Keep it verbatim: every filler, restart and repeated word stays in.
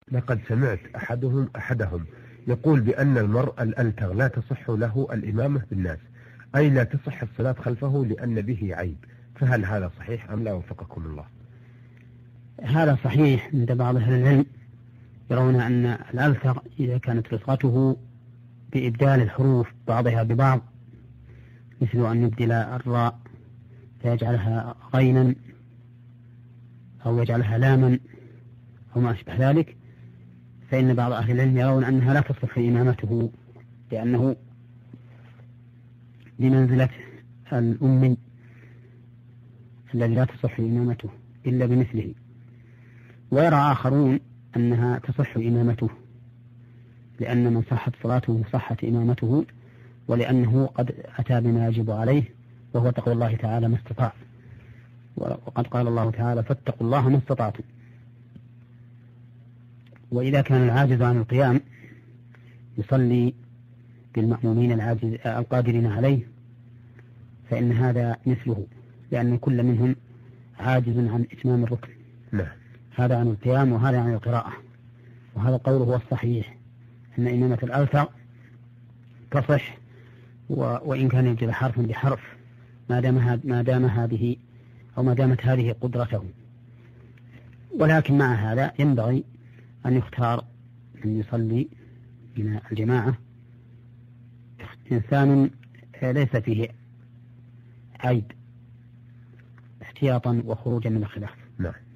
لقد سمعت أحدهم أحدهم يقول بأن المرء الألتغ لا تصح له الإمامة بالناس، أي لا تصح الصلاة خلفه لأن به عيب، فهل هذا صحيح أم لا وفقكم الله؟ هذا صحيح عند بعض أهل العلم، يرون أن الألتغ إذا كانت رفقته بإبدال الحروف بعضها ببعض، مثل أن يبدل الراء فيجعلها غينا أو يجعلها لاما أو ما أشبه ذلك، فإن بعض أهل العلم يرون أنها لا تصح إمامته، لأنه بمنزلة الأمي الذي لا تصح إمامته إلا بمثله. ويرى آخرون أنها تصح إمامته، لأن من صحت صلاته صحت إمامته، ولأنه قد أتى بما يجب عليه وهو تقوى الله تعالى ما استطاع، وقد قال الله تعالى فاتقوا الله ما استطعتم. وإذا كان العاجز عن القيام يصلي بالمأمومين العاجز القادرين عليه، فإن هذا مثله، لأن كل منهم عاجز عن إتمام الركن، لا. هذا عن القيام وهذا عن القراءة. وهذا القول هو الصحيح، أن إمامة الألتغ تصح وإن كان يبدل حرفا بحرف، ما دام ما دام هذه أو ما دامت هذه قدرته. ولكن مع هذا ينبغي أن يختار أن يصلي من الجماعة إنسان ليس فيه عيب، احتياطا وخروجا من الخلاف. نعم.